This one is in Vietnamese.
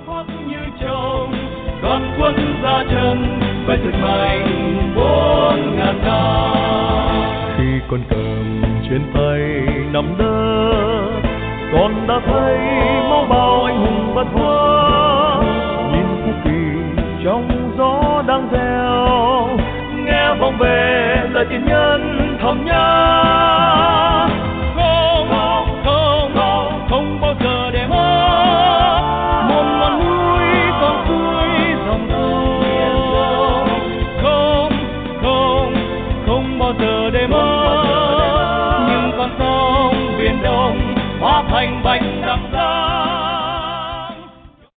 hoắc như trâu, đoàn quân ra trận với sức mạnh 4.000 năm. Khi con cầm trên tay nắm đỡ, con đã thấy máu bao anh hùng bất khuất. Nhìn quốc kỳ trong gió đang reo, nghe vọng về lời tiền nhân thầm nhắn.